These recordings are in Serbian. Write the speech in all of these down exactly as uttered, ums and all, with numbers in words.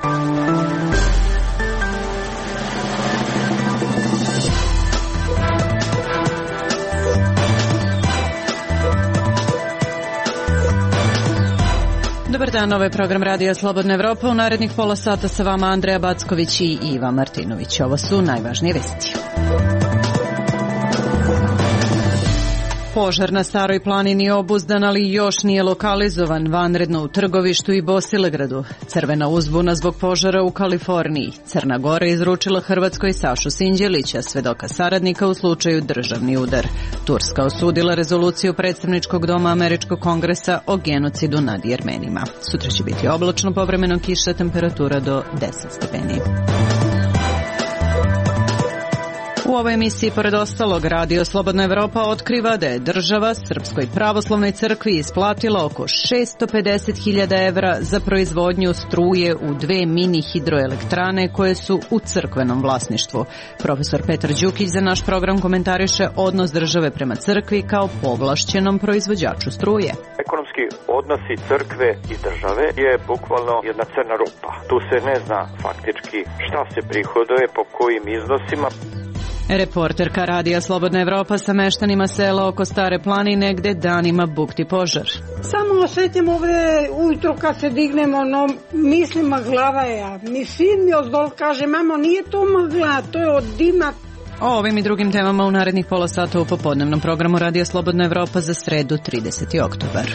Dobar dan, ovo je program Radija Slobodna Evropa. U narednih pola sata sa vama Andreja Backović i Iva Martinović. Ovo su najvažnije vesti. Požar na Staroj planini obuzdan, ali još nije lokalizovan, vanredno u Trgovištu i Bosilegradu. Crvena uzbuna zbog požara u Kaliforniji. Crna Gora izručila Hrvatskoj Sašu Sinđelića, svedoka saradnika u slučaju državni udar. Turska osudila rezoluciju predstavničkog doma Američkog kongresa o genocidu nad Jermenima. Sutra će biti oblačno, povremeno kiša, temperatura do deset stepeni. U ovoj emisiji, pored ostalog, Radio Slobodna Evropa otkriva da je država Srpskoj pravoslavnoj crkvi isplatila oko šesto pedeset hiljada evra za proizvodnju struje u dve mini hidroelektrane koje su u crkvenom vlasništvu. Profesor Petar Đukić za naš program komentariše odnos države prema crkvi kao povlašćenom proizvođaču struje. Ekonomski odnosi crkve i države je bukvalno jedna crna rupa. Tu se ne zna faktički šta se prihoduje, po kojim iznosima. Reporterka Radija Slobodna Evropa sa meštanima sela oko Stare planine gde danima bukti požar. Samo osjetim ovdje ujutro kad se dignemo, no mislim glava je. Mi sin mi ozdol kaže, mamo, nije to magla, to je od dima. O ovim i drugim temama u narednih pola sata u popodnevnom programu Radija Slobodna Evropa za sredu trideseti oktobar.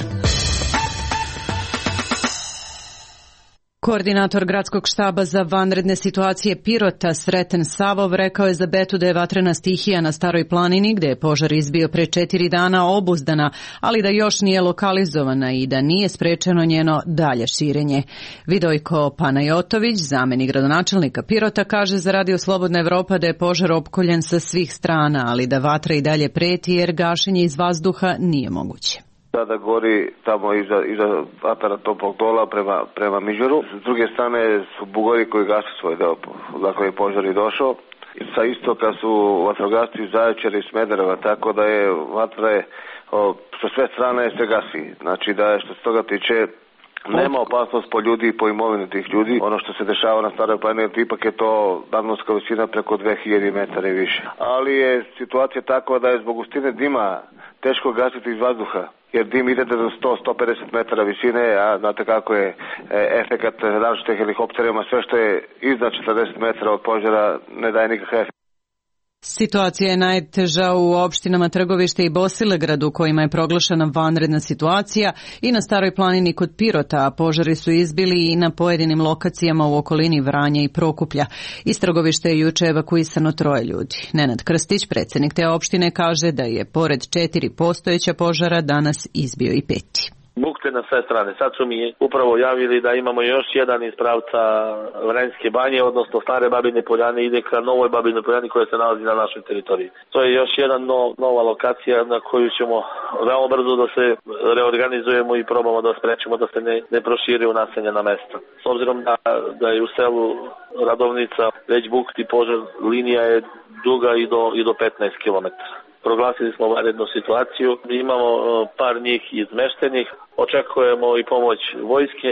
Koordinator gradskog štaba za vanredne situacije Pirota Sreten Savov rekao je za Betu da je vatrena stihija na Staroj planini, gde je požar izbio pre četiri dana, obuzdana, ali da još nije lokalizovana i da nije sprečeno njeno dalje širenje. Vidojko Panajotović, zamenik gradonačelnika Pirota, kaže za Radio Slobodna Evropa da je požar opkoljen sa svih strana, ali da vatra i dalje preti jer gašenje iz vazduha nije moguće. Sada gori tamo iza, iza atara toplog dola prema, prema Miđoru. S druge strane su Bugori koji gasu svoj deo, dakle je požar i došao. Sa istoka su vatrogasci iz Zaječara i Smedereva, tako da je vatra je, o, sa sve strane se gasi. Znači da je što se toga tiče nema opasnost po ljudi i po imovinu tih ljudi. Ono što se dešava na Staroj planini, ipak je to nadmorska visina preko dve hiljade metara i više. Ali je situacija takva da je zbog gustine dima teško gasiti iz vazduha. Jer dim ide do sto do sto pedeset metara visine, a znate kako je efekat različite helikopterima, sve što je iznad četrdeset metara od požara ne daje nikakav efekt. Situacija je najteža u opštinama Trgovište i Bosilegrad u kojima je proglašena vanredna situacija i na Staroj planini kod Pirota, a požari su izbili i na pojedinim lokacijama u okolini Vranja i Prokuplja. Iz Trgovišta je juče evakuisano troje ljudi. Nenad Krstić, predsjednik te opštine, kaže da je pored četiri postojeća požara danas izbio i peti. Bukte na sve strane. Sad su mi upravo javili da imamo još jedan iz pravca Vranjske banje, odnosno Stare Babine Poljane, ide ka Novoj Babinoj Poljani koja se nalazi na našoj teritoriji. To je još jedna no, nova lokacija na koju ćemo veoma brzo da se reorganizujemo i probamo da sprečimo da se ne, ne proširi u naseljena mesta. S obzirom da, da je u selu Radovnica već bukti požar, linija je duga i do, i do petnaest kilometara. Proglasili smo vanrednu situaciju, imamo par njih izmeštenih, očekujemo i pomoć vojske.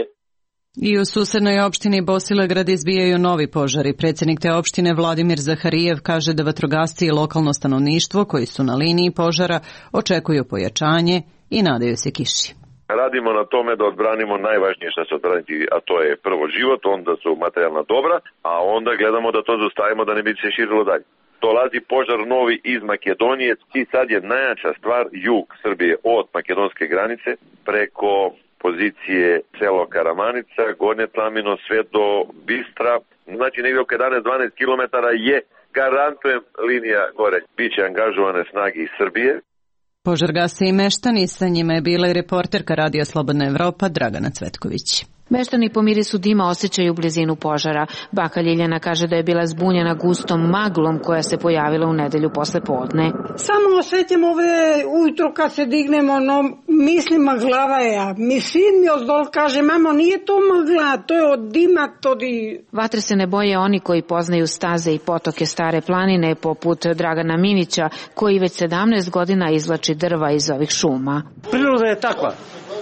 I u susednoj opštini Bosilegrad izbijaju novi požari. Predsjednik te opštine Vladimir Zaharijev kaže da vatrogasci i lokalno stanovništvo koji su na liniji požara očekuju pojačanje i nadaju se kiši. Radimo na tome da odbranimo najvažnije što se odbraniti, a to je prvo život, onda su materijalna dobra, a onda gledamo da to zaustavimo da ne bi se širilo dalje. Dolazi požar novi iz Makedonije i sad je najjača stvar jug Srbije od makedonske granice preko pozicije selo Karamanica, Gornje Tlamino, sve do Bistra. Znači negdje oko jedanaest do dvanaest kilometara je, garantujem, linija gore. Biće angažovane snage iz Srbije. Požar gase i meštani, sa njima je bila i reporterka Radija Slobodna Evropa Dragana Cvetković. Meštani po mirisu dima osjećaju blizinu požara. Baka Ljiljana kaže da je bila zbunjena gustom maglom koja se pojavila u nedelju posle podne. Samo osjetim ovdje ujutro kad se dignemo, no mislim glava je. Mi sin mi ozdol kaže, mamo, nije to magla, to je od dima, to di... Vatre se ne boje oni koji poznaju staze i potoke Stare planine, poput Dragana Minića, koji već sedamnaest godina izvlači drva iz ovih šuma. Priroda je takva.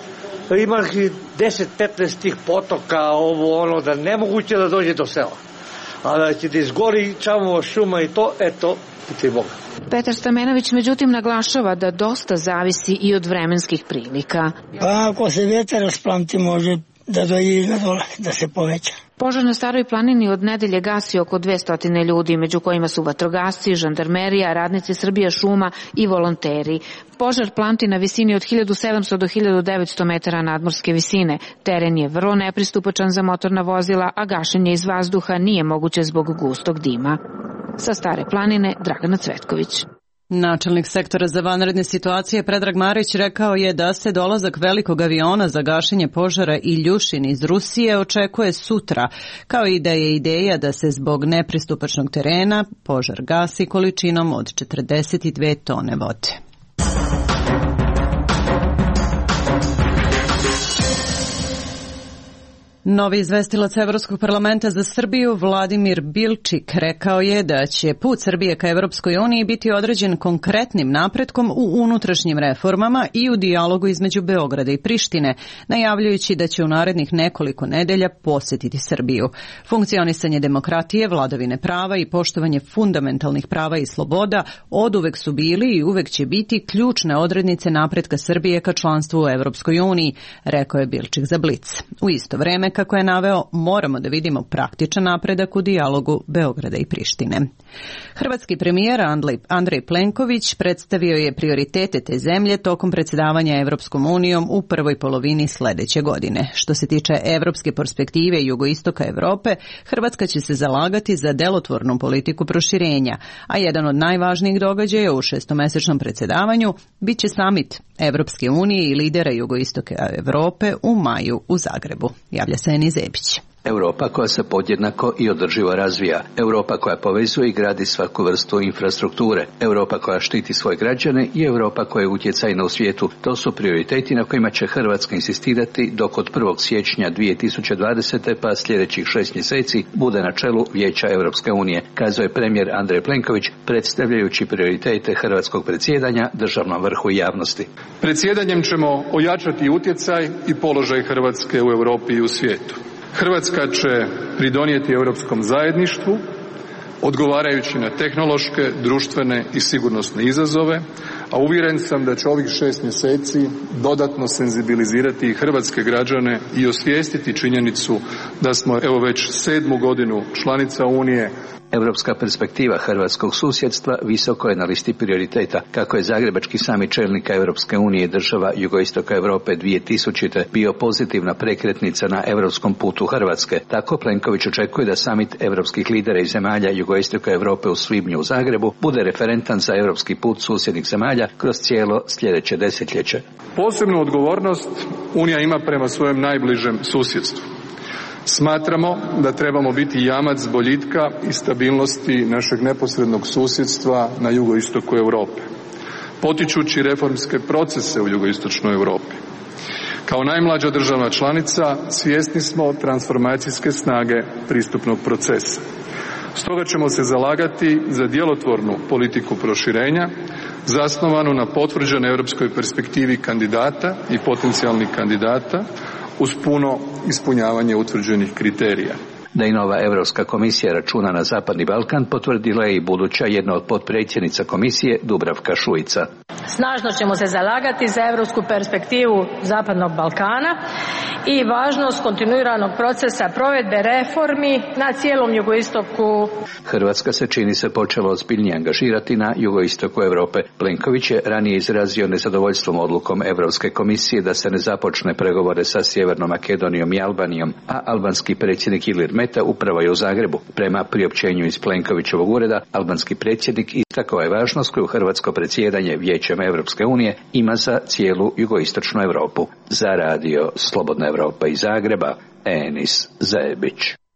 Imaš deset petnaest tih potoka, ovo ono, da nemoguće da dođe do sela. A da će da izgori čamova šuma i to, eto, piti Boga. Petar Stamenović međutim naglašava da dosta zavisi i od vremenskih prilika. Pa ako se vjetar rasplamti može da dođe iznad dole, da se poveća. Požar na Staroj planini od nedelje gasi oko dvesta ljudi, među kojima su vatrogasci, žandarmerija, radnici Srbija šuma i volonteri. Požar planti na visini od hiljadu sedamsto do hiljadu devetsto metara nadmorske visine. Teren je vrlo nepristupačan za motorna vozila, a gašenje iz vazduha nije moguće zbog gustog dima. Sa Stare planine, Dragana Cvetković. Načelnik sektora za vanredne situacije Predrag Marić rekao je da se dolazak velikog aviona za gašenje požara i ljušin iz Rusije očekuje sutra, kao i da je ideja da se zbog nepristupačnog terena požar gasi količinom od četrdeset dve tone vode. Novi izvestilac Evropskog parlamenta za Srbiju Vladimir Bilčik rekao je da će put Srbije ka Evropskoj uniji biti određen konkretnim napretkom u unutrašnjim reformama i u dijalogu između Beograda i Prištine, najavljujući da će u narednih nekoliko nedelja posjetiti Srbiju. Funkcionisanje demokratije, vladavine prava i poštovanje fundamentalnih prava i sloboda oduvek su bili i uvek će biti ključne odrednice napretka Srbije ka članstvu u Evropskoj uniji, rekao je Bilčik za Blic. U isto vreme, kako je naveo, moramo da vidimo praktičan napredak u dijalogu Beograda i Prištine. Hrvatski premijer Andrej Plenković predstavio je prioritete te zemlje tokom predsjedavanja Evropskom unijom u prvoj polovini sledeće godine. Što se tiče evropske perspektive jugoistoka Evrope, Hrvatska će se zalagati za delotvornu politiku proširenja, a jedan od najvažnijih događaja u šestomesečnom predsjedavanju bit će samit Evropske unije i lidera jugoistoka Evrope u maju u Zagrebu. Javlja se Eni Zebić. Europa koja se podjednako i održivo razvija, Europa koja povezuje i gradi svaku vrstu infrastrukture, Europa koja štiti svoje građane i Europa koja je utjecajna u svijetu. To su prioriteti na kojima će Hrvatska insistirati dok od prvog siječnja dvije tisuće dvadesete pa sljedećih šest mjeseci bude na čelu Vijeća Europske unije, kazao je premijer Andrej Plenković predstavljajući prioritete hrvatskog predsjedanja državnom vrhu i javnosti. Predsjedanjem ćemo ojačati utjecaj i položaj Hrvatske u Europi i u svijetu. Hrvatska će pridonijeti europskom zajedništvu odgovarajući na tehnološke, društvene i sigurnosne izazove, a uvjeren sam da će ovih šest mjeseci dodatno senzibilizirati i hrvatske građane i osvijestiti činjenicu da smo evo već sedmu godinu članica Unije. Europska perspektiva hrvatskog susjedstva visoko je na listi prioriteta. Kako je zagrebački samit čelnika Europske unije i država jugoistoka Europe dvije tisućite bio pozitivna prekretnica na europskom putu Hrvatske, tako Plenković očekuje da samit europskih lidera i zemalja jugoistoka Europe u svibnju u Zagrebu bude referentan za europski put susjednih zemalja kroz cijelo sljedeće desetljeće. Posebnu odgovornost Unija ima prema svojem najbližem susjedstvu. Smatramo da trebamo biti jamac boljitka i stabilnosti našeg neposrednog susjedstva na jugoistoku Europe, potičući reformske procese u jugoistočnoj Europi. Kao najmlađa država članica svjesni smo transformacijske snage pristupnog procesa. Stoga ćemo se zalagati za djelotvornu politiku proširenja, zasnovanu na potvrđenoj europskoj perspektivi kandidata i potencijalnih kandidata, uz puno ispunjavanje utvrđenih kriterija. Da i nova Europska komisija računa na Zapadni Balkan potvrdila je i buduća jedna od potpredsjednica komisije Dubravka Šuica. Snažno ćemo se zalagati za europsku perspektivu Zapadnog Balkana i važnost kontinuiranog procesa provedbe reformi na cijelom jugoistoku. Hrvatska se čini se počela ozbiljnije angažirati na jugoistoku Europe. Plenković je ranije izrazio nezadovoljstvom odlukom Europske komisije da se ne započne pregovore sa Sjevernom Makedonijom i Albanijom, a albanski predsjednik Ilir Meta upravo je u Zagrebu. Prema priopćenju iz Plenkovićevog ureda, albanski predsjednik istakao je važnost koju hrvatsko predsjedanje Vijećem Europske unije ima za cijelu jugoistočnu Europu. Za radio Slobodna Europa iz Zagreba, Enis Zebić.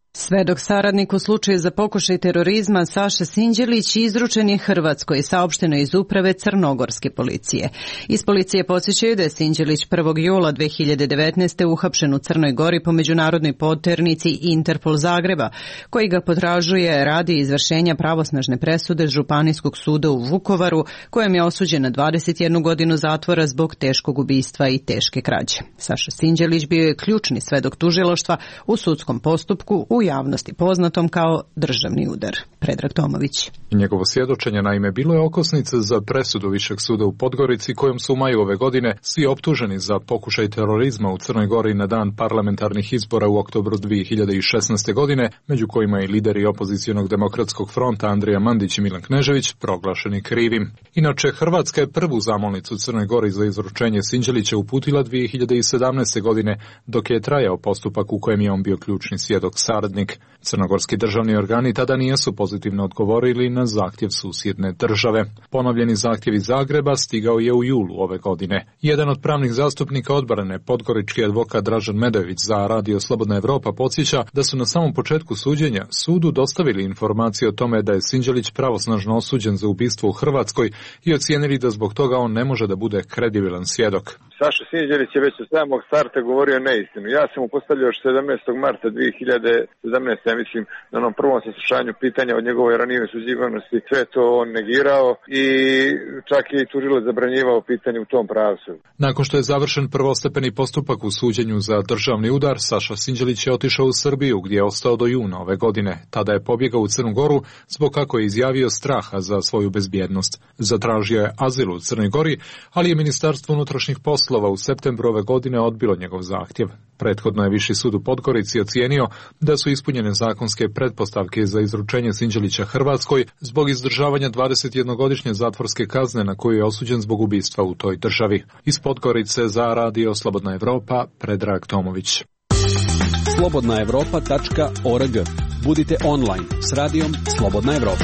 Svedok saradnik u slučaju za pokušaj terorizma Saša Sinđelić izručen je Hrvatskoj, saopšteno iz uprave crnogorske policije. Iz policije podsjećaju da je Sinđelić prvog jula dve hiljade devetnaeste. uhapšen u Crnoj Gori po međunarodnoj poternici Interpol Zagreba, koji ga potražuje radi izvršenja pravosnažne presude Županijskog suda u Vukovaru, kojem je osuđen na dvadeset jednu godinu zatvora zbog teškog ubistva i teške krađe. Saša Sinđelić bio je ključni svedok tužilaštva u sudskom postupku u javnosti poznatom kao državni udar. Predrag Tomović. Njegovo svjedočenje naime bilo je okosnica za presudu Višeg suda u Podgorici, kojom su u maju ove godine svi optuženi za pokušaj terorizma u Crnoj Gori na dan parlamentarnih izbora u oktobru dve hiljade šesnaeste. godine, među kojima i lideri opozicionog demokratskog fronta Andrija Mandić i Milan Knežević proglašeni krivim. Inače, Hrvatska je prvu zamolnicu Crnoj Gori za izručenje Sinđelića uputila dve hiljade sedamnaeste. godine, dok je trajao postupak u kojem je on bio ključni svjedok saradnik. Crnogorski državni organi tada nisu pozitivno odgovorili na zahtjev susjedne države. Ponovljeni zahtjev iz Zagreba stigao je u julu ove godine. Jedan od pravnih zastupnika odbrane, podgorički advokat Dražen Medojević za Radio Slobodna Evropa, podsjeća da su na samom početku suđenja sudu dostavili informacije o tome da je Sinđelić pravosnažno osuđen za ubistvo u Hrvatskoj i ocijenili da zbog toga on ne može da bude kredibilan svjedok. Saša Sinđelić je već od samog starta govorio neistinu. Ja sam mu postavljao još sedamnaestog marta dve hiljade sedamnaeste. ja mislim, na onom prvom saslušanju pitanja od njegove ranije osuđivanosti. Sve to on negirao i čak je i tužilac zabranjivao pitanje u tom pravcu. Nakon što je završen prvostepeni postupak u suđenju za državni udar, Saša Sinđelić je otišao u Srbiju, gdje je ostao do juna ove godine. Tada je pobjegao u Crnu Goru zbog kako je izjavio straha za svoju bezbjednost. Zatražio je azil u Crnoj Gori, ali je Ministarstvo unutrašnjih poslova u septembru ove godine odbilo njegov zahtjev. Prethodno je Viši sud u Podgorici ocijenio da su ispunjene zakonske pretpostavke za izručenje Sinđelića Hrvatskoj zbog izdržavanja dvadesetjednogodišnje zatvorske kazne na koju je osuđen zbog ubistva u toj državi. Iz Podgorice za Radio Slobodna Evropa, Predrag Tomović. slobodna evropa tačka org. Budite online s radijom Slobodna Evropa.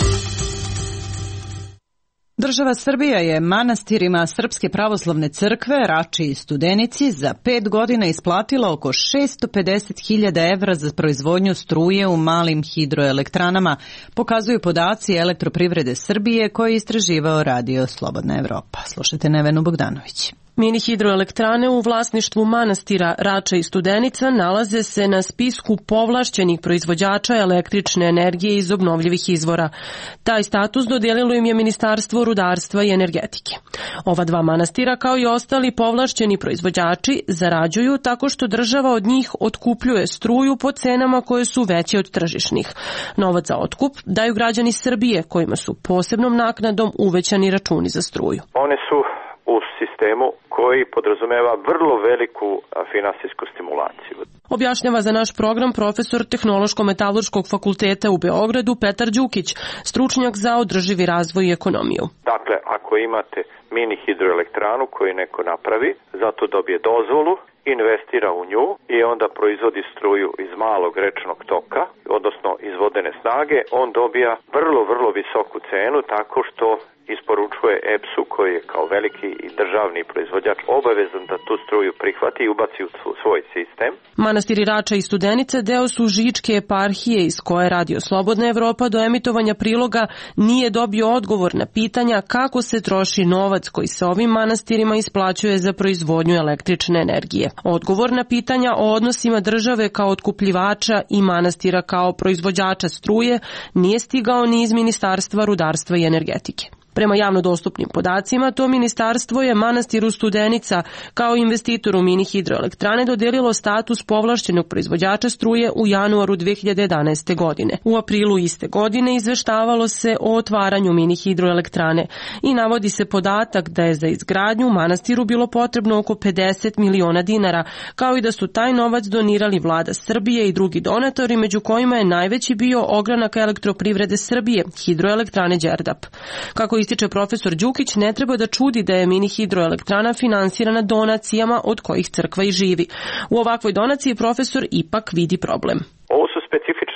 Država Srbija je manastirima Srpske pravoslavne crkve, Rači i Studenici za pet godina isplatila oko šesto pedeset hiljada evra za proizvodnju struje u malim hidroelektranama, pokazuju podaci Elektroprivrede Srbije koje je istraživao Radio Slobodna Evropa. Slušajte Nevenu Bogdanović. Mini hidroelektrane u vlasništvu manastira Rača i Studenica nalaze se na spisku povlašćenih proizvođača električne energije iz obnovljivih izvora. Taj status dodijelilo im je Ministarstvo rudarstva i energetike. Ova dva manastira, kao i ostali povlašćeni proizvođači, zarađuju tako što država od njih otkupljuje struju po cenama koje su veće od tržišnih. Novac za otkup daju građani Srbije, kojima su posebnom naknadom uvećani računi za struju. One su u sistemu koji podrazumeva vrlo veliku finansijsku stimulaciju. Objašnjava za naš program profesor Tehnološko-metalurškog fakulteta u Beogradu Petar Đukić, stručnjak za održivi razvoj i ekonomiju. Dakle, ako imate mini hidroelektranu koju neko napravi, zato dobije dozvolu, investira u nju i onda proizvodi struju iz malog rečnog toka, odnosno iz vodene snage, on dobija vrlo, vrlo visoku cenu tako što isporučuje E P S-u koji je kao veliki i državni proizvođač obavezan da tu struju prihvati i ubaci u svoj sistem. Manastiri Rača i Studenica deo su Žičke eparhije iz koje Radio Slobodna Evropa do emitovanja priloga nije dobio odgovor na pitanja kako se troši novac koji se ovim manastirima isplaćuje za proizvodnju električne energije. Odgovor na pitanja o odnosima države kao otkupljivača i manastira kao proizvođača struje nije stigao ni iz Ministarstva rudarstva i energetike. Prema javno dostupnim podacima, to ministarstvo je manastiru Studenica kao investitoru mini hidroelektrane dodelilo status povlašćenog proizvođača struje u januaru dve hiljade jedanaeste. godine. U aprilu iste godine izveštavalo se o otvaranju mini hidroelektrane i navodi se podatak da je za izgradnju manastiru bilo potrebno oko pedeset miliona dinara, kao i da su taj novac donirali vlada Srbije i drugi donatori, među kojima je najveći bio ogranak Elektroprivrede Srbije, hidroelektrane Đerdap. Kako ističe profesor Đukić, ne treba da čudi da je mini hidroelektrana finansirana donacijama od kojih crkva i živi. U ovakvoj donaciji profesor ipak vidi problem. Ovo su specifične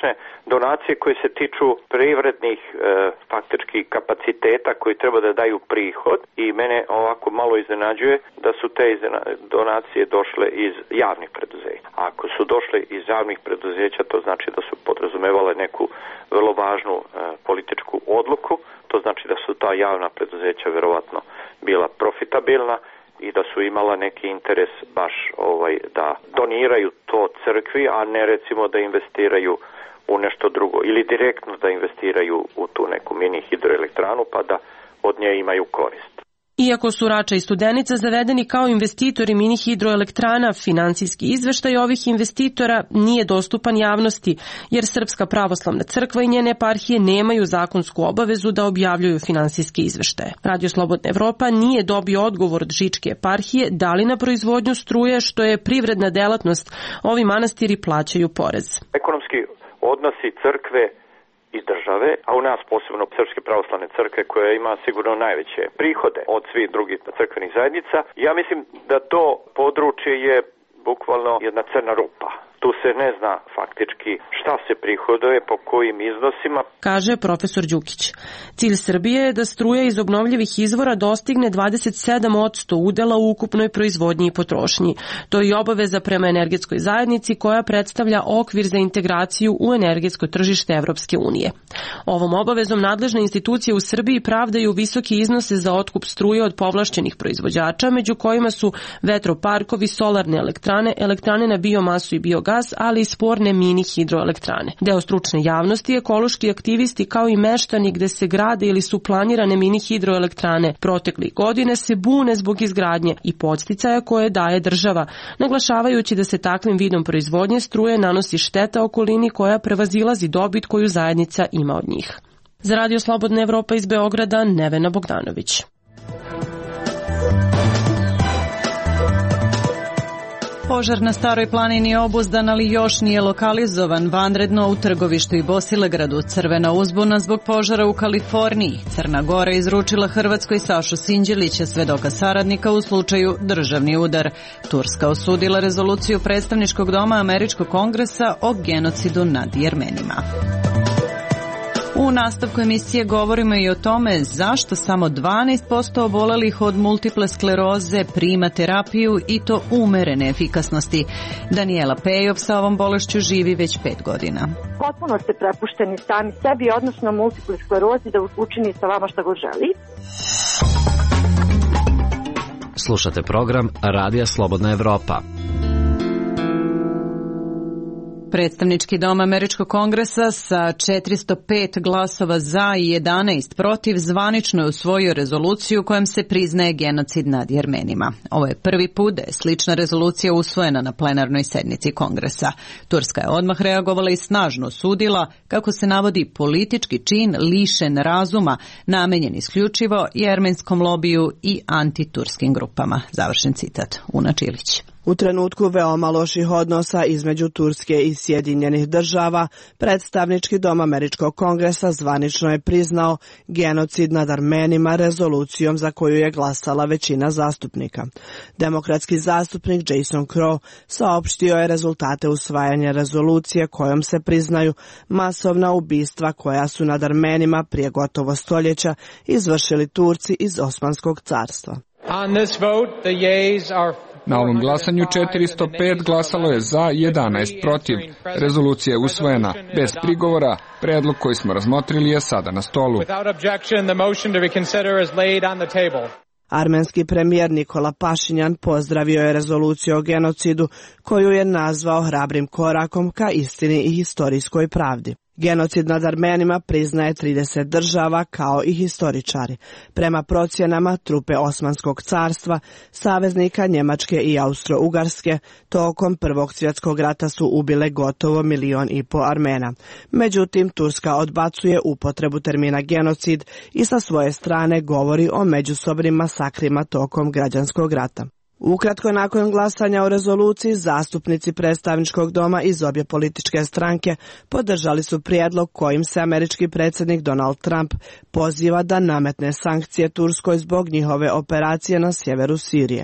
specifične donacije koje se tiču privrednih e, faktički kapaciteta koji treba da daju prihod i mene ovako malo iznenađuje da su te donacije došle iz javnih preduzeća. A ako su došle iz javnih preduzeća, to znači da su podrazumevale neku vrlo važnu e, političku odluku, to znači da su ta javna preduzeća verovatno bila profitabilna i da su imala neki interes baš ovaj da doniraju to crkvi, a ne recimo da investiraju u nešto drugo ili direktno da investiraju u tu neku mini hidroelektranu pa da od nje imaju korist. Iako su Rača i Studenica zavedeni kao investitori mini hidroelektrana, finansijski izveštaj ovih investitora nije dostupan javnosti, jer Srpska pravoslavna crkva i njene eparhije nemaju zakonsku obavezu da objavljuju finansijske izveštaje. Radio Slobodna Evropa nije dobio odgovor od Žičke eparhije da li na proizvodnju struje, što je privredna delatnost, ovi manastiri plaćaju porez. Ekonomski odnosi crkve i države, a u nas posebno Srpske pravoslavne crkve koja ima sigurno najveće prihode od svih drugih crkvenih zajednica. Ja mislim da to područje je bukvalno jedna crna rupa. Tu se ne zna faktički šta se prihoduje, po kojim iznosima. Kaže profesor Đukić. Cilj Srbije je da struja iz obnovljivih izvora dostigne dvadeset sedam posto udela u ukupnoj proizvodnji i potrošnji. To je i obaveza prema energetskoj zajednici koja predstavlja okvir za integraciju u energetsko tržište Evropske unije. Ovom obavezom nadležne institucije u Srbiji pravdaju visoki iznose za otkup struje od povlašćenih proizvođača, među kojima su vetroparkovi, solarne elektrane, elektrane na biomasu i biogas, ali i sporne mini hidroelektrane. Deo stručne javnosti, ekološki aktivisti kao i meštani gde se grade ili su planirane mini hidroelektrane proteklih godine se bune zbog izgradnje i podsticaja koje daje država, naglašavajući da se takvim vidom proizvodnje struje nanosi šteta okolini koja prevazilazi dobit koju zajednica ima od njih. Za Radio Slobodna Evropa iz Beograda, Nevena Bogdanović. Požar na Staroj planini je obuzdan, ali još nije lokalizovan. Vanredno u Trgovištu i Bosilegradu. Crvena uzbuna zbog požara u Kaliforniji. Crna Gora izručila Hrvatskoj Sašu Sinđelića, svedoka saradnika u slučaju državni udar. Turska osudila rezoluciju predstavničkog doma Američkog kongresa o genocidu nad Jermenima. U nastavku emisije govorimo i o tome zašto samo dvanaest posto obolelih od multiple skleroze prima terapiju i to umerene efikasnosti. Daniela Pejov sa ovom bolešću živi već pet godina. Potpuno ste prepušteni sami sebi, odnosno multiple sklerozi, da učini sa vama šta god želi. Slušate program Radija Slobodna Evropa. Predstavnički dom Američkog kongresa sa četiristo pet glasova za i jedanaest protiv zvanično je usvojio rezoluciju kojom se priznaje genocid nad Jermenima. Ovo je prvi put da je slična rezolucija usvojena na plenarnoj sednici kongresa. Turska je odmah reagovala i snažno osudila, kako se navodi, politički čin lišen razuma, namenjen isključivo jermenskom lobiju i antiturskim grupama. Završen citat. Una Čilić. U trenutku veoma loših odnosa između Turske i Sjedinjenih država, predstavnički dom Američkog kongresa zvanično je priznao genocid nad Armenima rezolucijom za koju je glasala većina zastupnika. Demokratski zastupnik Jason Crow saopštio je rezultate usvajanja rezolucije kojom se priznaju masovna ubistva koja su nad Armenima prije gotovo stoljeća izvršili Turci iz Osmanskog carstva. On this vote, the yeas are Na ovom glasanju četiristo pet glasalo je za, jedanaest protiv. Rezolucija je usvojena bez prigovora. Predlog koji smo razmotrili je sada na stolu. Armenski premijer Nikola Pašinjan pozdravio je rezoluciju o genocidu koju je nazvao hrabrim korakom ka istini i historijskoj pravdi. Genocid nad Armenima priznaje trideset država kao i historičari. Prema procjenama, trupe Osmanskog carstva, saveznika Njemačke i Austro-Ugarske, tokom Prvog svjetskog rata su ubile gotovo milion i po Armena. Međutim, Turska odbacuje upotrebu termina genocid i sa svoje strane govori o međusobnim masakrima tokom građanskog rata. Ukratko nakon glasanja o rezoluciji, zastupnici predstavničkog doma iz obje političke stranke podržali su prijedlog kojim se američki predsjednik Donald Trump poziva da nametne sankcije Turskoj zbog njihove operacije na sjeveru Sirije.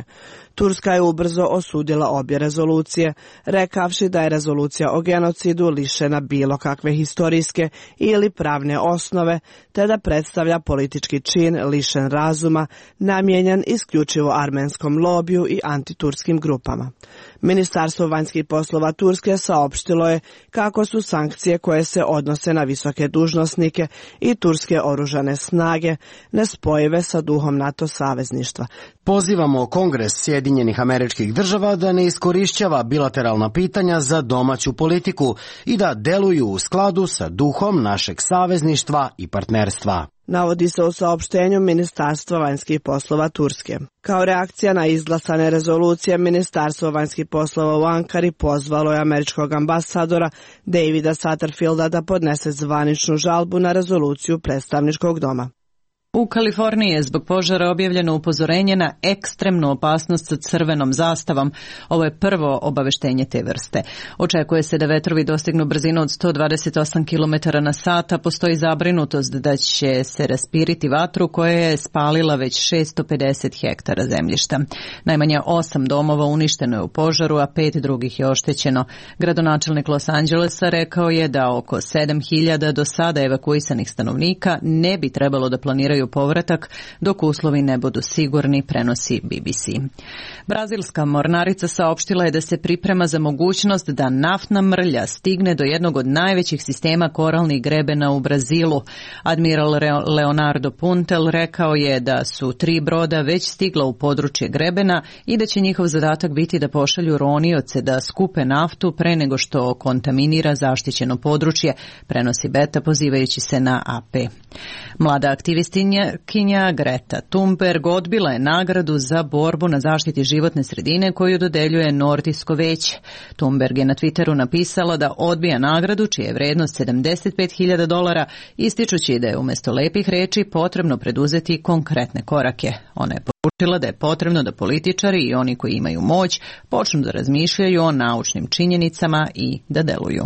Turska je ubrzo osudila obje rezolucije, rekavši da je rezolucija o genocidu lišena bilo kakve historijske ili pravne osnove, te da predstavlja politički čin lišen razuma, namijenjen isključivo armenskom lobiju i antiturskim grupama. Ministarstvo vanjskih poslova Turske saopštilo je kako su sankcije koje se odnose na visoke dužnosnike i turske oružane snage nespojive sa duhom NATO savezništva. Pozivamo Kongres Sjedinjenih Američkih Država da ne iskorišćava bilateralna pitanja za domaću politiku i da deluju u skladu sa duhom našeg savezništva i partnerstva. Navodi se u saopštenju Ministarstva vanjskih poslova Turske. Kao reakcija na izglasane rezolucije, Ministarstvo vanjskih poslova u Ankari pozvalo je američkog ambasadora Davida Satterfielda da podnese zvaničnu žalbu na rezoluciju predstavničkog doma. U Kaliforniji je zbog požara objavljeno upozorenje na ekstremnu opasnost sa crvenom zastavom. Ovo je prvo obaveštenje te vrste. Očekuje se da vetrovi dostignu brzinu od sto dvadeset osam kilometara na sat, a postoji zabrinutost da će se raspiriti vatru koja je spalila već šesto pedeset hektara zemljišta. Najmanje osam domova uništeno je u požaru, a pet drugih je oštećeno. Gradonačelnik Los Angelesa rekao je da oko sedam hiljada do sada evakuisanih stanovnika ne bi trebalo da planiraju povratak dok uslovi ne budu sigurni, prenosi B B C. Brazilska mornarica saopštila je da se priprema za mogućnost da naftna mrlja stigne do jednog od najvećih sistema koralnih grebena u Brazilu. Admiral Leonardo Puntel rekao je da su tri broda već stigla u područje grebena i da će njihov zadatak biti da pošalju ronioce da skupe naftu pre nego što kontaminira zaštićeno područje, prenosi Beta pozivajući se na A P. Mlada aktivistinja Kinja Greta Thunberg odbila je nagradu za borbu na zaštiti životne sredine koju dodeljuje Nordijsko veće. Thunberg je na Twitteru napisala da odbija nagradu čija je vrednost sedamdeset pet hiljada dolara, ističući da je umjesto lepih reči potrebno preduzeti konkretne korake. Ona je poručila da je potrebno da političari i oni koji imaju moć počnu da razmišljaju o naučnim činjenicama i da deluju.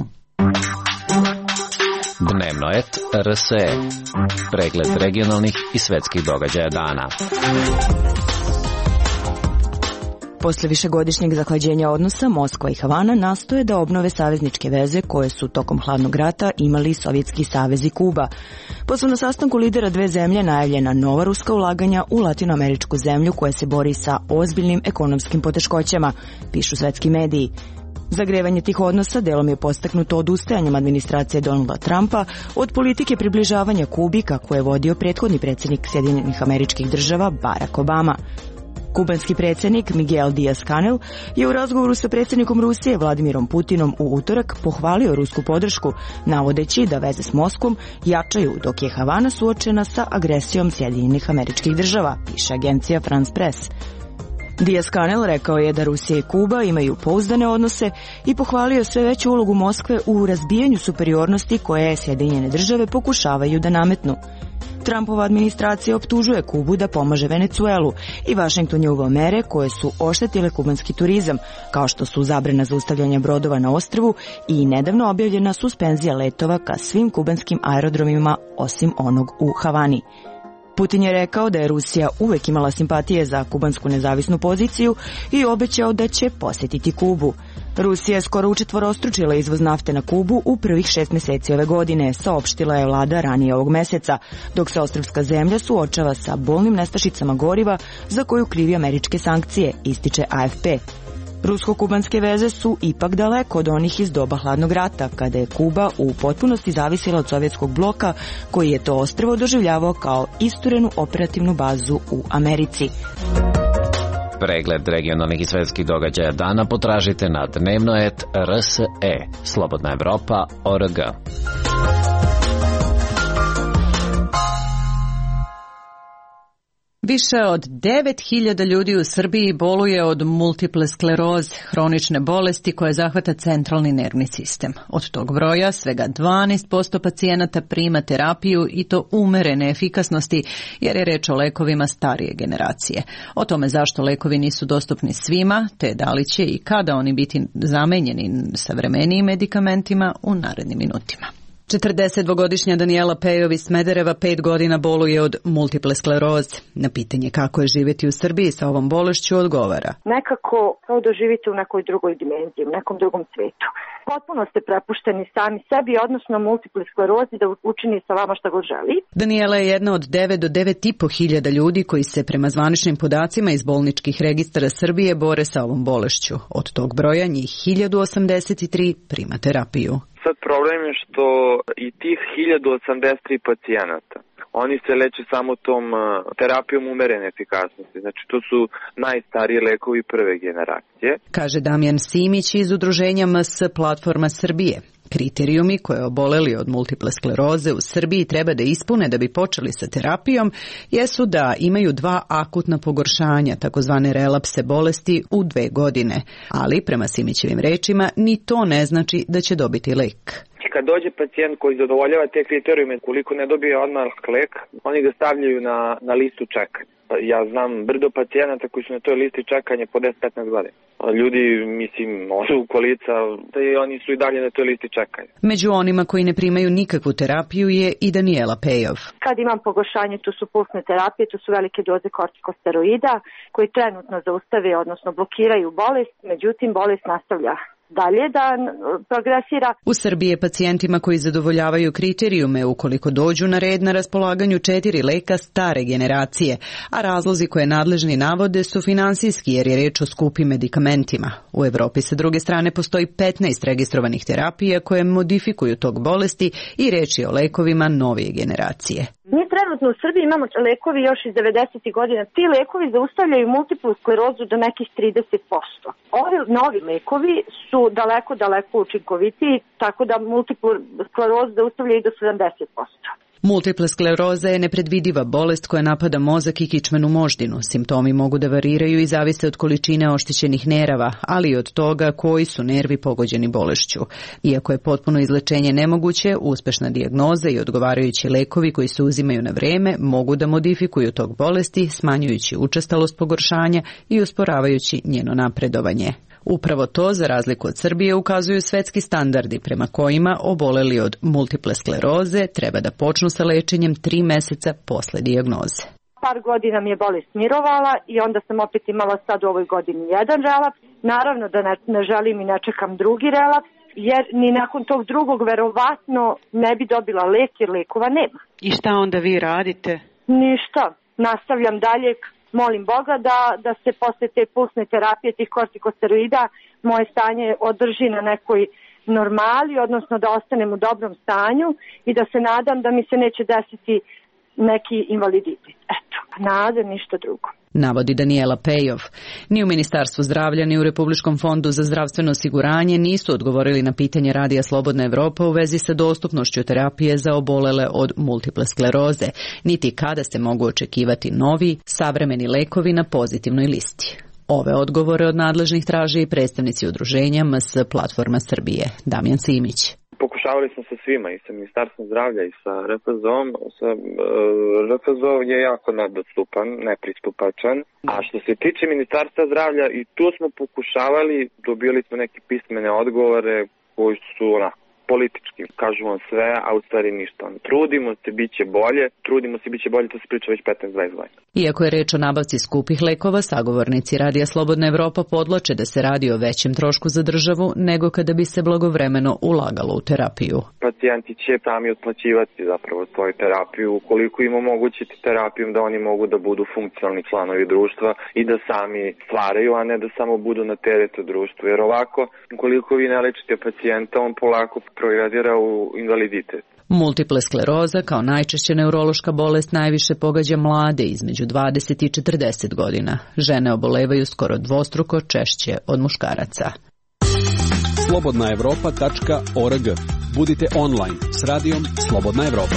Dnevno et R S E. Pregled regionalnih i svetskih događaja dana. Posle višegodišnjeg zahlađenja odnosa, Moskva i Havana nastoje da obnove savezničke veze koje su tokom hladnog rata imali Sovjetski savez i Kuba. Posle na sastanku lidera dve zemlje najavljena nova ruska ulaganja u latinoameričku zemlju koja se bori sa ozbiljnim ekonomskim poteškoćama, pišu svetski mediji. Zagrevanje tih odnosa delom je postaknuto odustajanjem administracije Donalda Trumpa od politike približavanja Kubi kako je vodio prethodni predsjednik Sjedinjenih Američkih Država Barack Obama. Kubanski predsjednik Miguel Díaz-Canel je u razgovoru sa predsjednikom Rusije Vladimirom Putinom u utorak pohvalio rusku podršku, navodeći da veze s Moskvom jačaju dok je Havana suočena sa agresijom Sjedinjenih Američkih Država, piše agencija France Press. Díaz-Canel rekao je da Rusija i Kuba imaju pouzdane odnose i pohvalio sve veću ulogu Moskve u razbijanju superiornosti koje Sjedinjene Države pokušavaju da nametnu. Trumpova administracija optužuje Kubu da pomaže Venecuelu i Vašington je uveo mere koje su oštetile kubanski turizam, kao što su zabrana zaustavljanja brodova na ostrvu i nedavno objavljena suspenzija letova ka svim kubanskim aerodromima osim onog u Havani. Putin je rekao da je Rusija uvek imala simpatije za kubansku nezavisnu poziciju i obećao da će posjetiti Kubu. Rusija je skoro učetvorostručila izvoz nafte na Kubu u prvih šest meseci ove godine, saopštila je vlada ranije ovog meseca, dok se ostrvska zemlja suočava sa bolnim nestašicama goriva za koju krivi američke sankcije, ističe A F P. Rusko-kubanske veze su ipak daleko od onih iz doba hladnog rata, kada je Kuba u potpunosti zavisila od sovjetskog bloka, koji je to ostrvo doživljavao kao isturenu operativnu bazu u Americi. Pregled regionalnih i svetskih događaja dana potražite na dnevno et R S E, Slobodna Evropa, O R G. Više od devet hiljada ljudi u Srbiji boluje od multiple skleroze, hronične bolesti koje zahvata centralni nervni sistem. Od tog broja svega dvanaest posto pacijenata prima terapiju i to umerene efikasnosti, jer je reč o lekovima starije generacije. O tome zašto lekovi nisu dostupni svima, te da li će i kada oni biti zamenjeni savremenijim medikamentima u narednim minutima. četrdesetdvogodišnja Danijela Pejov iz Smedereva pet godina boluje od multiple skleroze. Na pitanje kako je živjeti u Srbiji sa ovom bolešću odgovara. Nekako kao da živite u nekoj drugoj dimenziji, u nekom drugom svijetu. Potpuno ste prepušteni sami sebi, odnosno multiple sklerozi da učini sa vama šta god želi. Danijela je jedna od devet do devet i po hiljada ljudi koji se prema zvaničnim podacima iz bolničkih registara Srbije bore sa ovom bolešću. Od tog broja njih hiljadu osamdeset tri prima terapiju. Sad problem je što i tih hiljadu osamdeset tri pacijenata, oni se leče samo tom terapijom umerene efikasnosti. Znači, to su najstariji lekovi prve generacije. Kaže Damjan Simić iz udruženja M S Platforma Srbije. Kriterijumi koje oboleli od multiple skleroze u Srbiji treba da ispune da bi počeli sa terapijom jesu da imaju dva akutna pogoršanja, takozvane relapse bolesti u dve godine. Ali, prema Simićevim rečima, ni to ne znači da će dobiti lek. Kad dođe pacijent koji zadovoljava te kriterijume, koliko ne dobije odmah lek, oni ga stavljaju na, na listu čekanja. Ja znam brdo pacijenata koji su na toj listi čekanja po deset do petnaest godina. Ljudi, mislim, osu u kolica, da i oni su i dalje na toj listi čekanja. Među onima koji ne primaju nikakvu terapiju je i Danijela Pejov. Kad imam pogoršanje, to su pulsne terapije, to su velike doze kortikosteroida koji trenutno zaustave, odnosno blokiraju bolest, međutim bolest nastavlja dalje da progresira. U Srbiji je pacijentima koji zadovoljavaju kriterijume ukoliko dođu na red na raspolaganju četiri leka stare generacije, a razlozi koje nadležni navode su finansijski jer je reč o skupim medikamentima. U Evropi sa druge strane postoji petnaest registrovanih terapija koje modifikuju tok bolesti i reč je o lekovima novije generacije. Mi trenutno u Srbiji imamo lekovi još iz devedesetih godina. Ti lekovi zaustavljaju multiplu sklerozu do nekih trideset posto. Ovi novi lekovi su daleko, daleko učinkovitiji, tako da multiplu sklerozu zaustavljaju i do sedamdeset posto. Multiple skleroza je nepredvidiva bolest koja napada mozak i kičmenu moždinu. Simptomi mogu da variraju i zavise od količine oštećenih nerava, ali i od toga koji su nervi pogođeni bolešću. Iako je potpuno izlečenje nemoguće, uspešna dijagnoza i odgovarajući lekovi koji se uzimaju na vreme mogu da modifikuju tok bolesti, smanjujući učestalost pogoršanja i usporavajući njeno napredovanje. Upravo to, za razliku od Srbije, ukazuju svetski standardi prema kojima oboleli od multiple skleroze treba da počnu sa lečenjem tri meseca posle dijagnoze. Par godina mi je bolest mirovala i onda sam opet imala sad u ovoj godini jedan relaps. Naravno da ne, ne želim i ne čekam drugi relaps, jer ni nakon tog drugog verovatno ne bi dobila lek jer lekova nema. I šta onda vi radite? Ništa. Nastavljam dalje. Molim Boga da, da se posle te pulsne terapije, tih kortikosteroida, moje stanje održi na nekoj normali, odnosno da ostanem u dobrom stanju i da se nadam da mi se neće desiti neki invaliditet. Eto, nada, ništa drugo. Navodi Danijela Pejov. Ni u Ministarstvu zdravlja ni u Republičkom fondu za zdravstveno osiguranje nisu odgovorili na pitanje Radija Slobodna Evropa u vezi sa dostupnošću terapije za obolele od multiple skleroze, niti kada se mogu očekivati novi, savremeni lekovi na pozitivnoj listi. Ove odgovore od nadležnih traže i predstavnici udruženja M S Platforma Srbije. Damjan Simić. Pokušavali smo sa svima, i sa Ministarstvom zdravlja i sa R F Z-om. Sa, uh, R F Z je jako nedostupan, nepristupačan. A što se tiče Ministarstva zdravlja, i tu smo pokušavali, dobili smo neke pismene odgovore koji su onako politički. Kažu vam sve, a u stvari ništa. Trudimo se, bit će bolje. Trudimo se, bit će bolje, to se priča već petnaest dvadeset godina. Iako je reč o nabavci skupih lekova, sagovornici Radija Slobodna Evropa podvlače da se radi o većem trošku za državu nego kada bi se blagovremeno ulagalo u terapiju. Pacijenti će sami otplaćivati zapravo svoju terapiju, ukoliko im omogućiti terapijom da oni mogu da budu funkcionalni članovi društva i da sami stvaraju, a ne da samo budu na teretu društva. Jer ovako, ukoliko vi ne lečite pacijenta, on polako progredira u invaliditet. Multiple skleroza kao najčešća neurološka bolest najviše pogađa mlade između dvadeset i četrdeset godina. Žene obolevaju skoro dvostruko češće od muškaraca. slobodna evropa tačka org. Budite online s radijom Slobodna Evropa.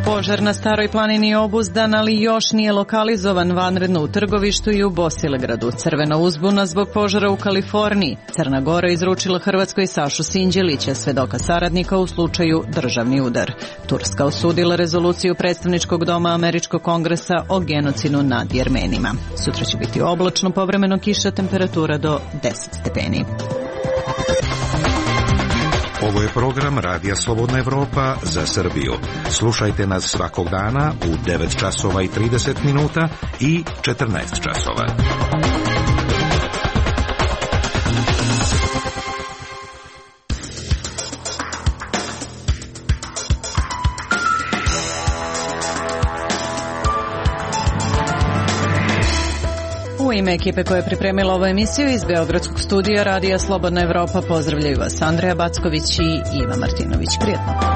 Požar na Staroj planini je obuzdan, ali još nije lokalizovan, vanredno u Trgovištu i u Bosilegradu. Crvena uzbuna zbog požara u Kaliforniji. Crna Gora izručila Hrvatskoj Sašu Sinđelića, svedoka saradnika u slučaju državni udar. Turska osudila rezoluciju predstavničkog doma Američkog kongresa o genocidu nad Jermenima. Sutra će biti oblačno, povremeno kiša, temperatura do deset stepeni. Ovo je program Radija Slobodna Evropa za Srbiju. Slušajte nas svakog dana u devet časova i trideset minuta i četrnaest časova. U ime ekipe koja je pripremila ovu emisiju iz Beogradskog studija Radija Slobodna Evropa pozdravljaju vas Andreja Backović i Iva Martinović. Prijetno.